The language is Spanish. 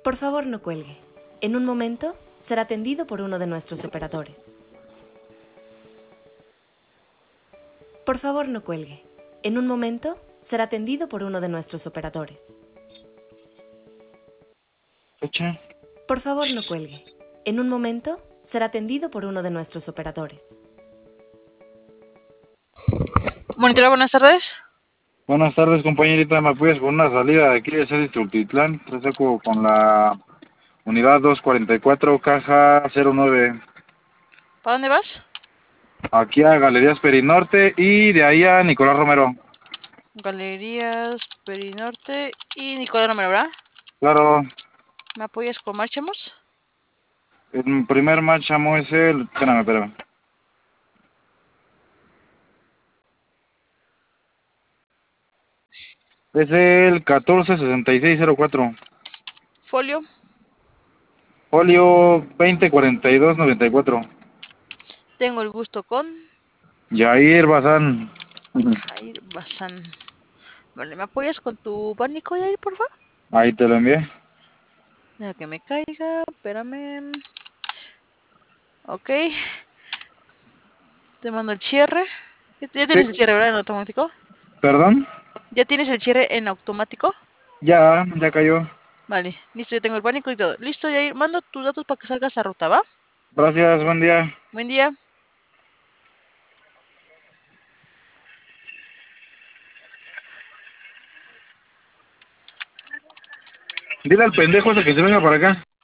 Por favor, no cuelgue. En un momento será atendido por uno de nuestros operadores. Por favor, no cuelgue. En un momento será atendido por uno de nuestros operadores. Fecha. Por favor, no cuelgue. En un momento será atendido por uno de nuestros operadores. Monitora, buenas tardes. Buenas tardes, compañerita. ¿Me apoyas con una salida de aquí de Celis Tultitlán? Trasaco con la unidad 244, caja 09. ¿Para dónde vas? Aquí a Galerías Perinorte y de ahí a Nicolás Romero. Galerías Perinorte y Nicolás Romero, ¿verdad? Claro, ¿Me apoyas con Marchemos? el primer marchamo es el... Espérame. Es el 146604. Folio. Folio 204294. Tengo el gusto con Yair Bazán. Jair Bazán. Vale, ¿me apoyas con tu pánico, Jair, por favor? Ahí te lo envié. Deja que me caiga, espérame. Ok, te mando el cierre. ¿Ya Sí, tienes el cierre, verdad, en automático? perdón. ¿Ya tienes el cierre en automático? Ya cayó. Vale, listo, ya tengo el pánico y todo. Listo, Jair, mando tus datos para que salgas a ruta, ¿va? Gracias, buen día. Buen día. Dile al pendejo ese que se venga para acá.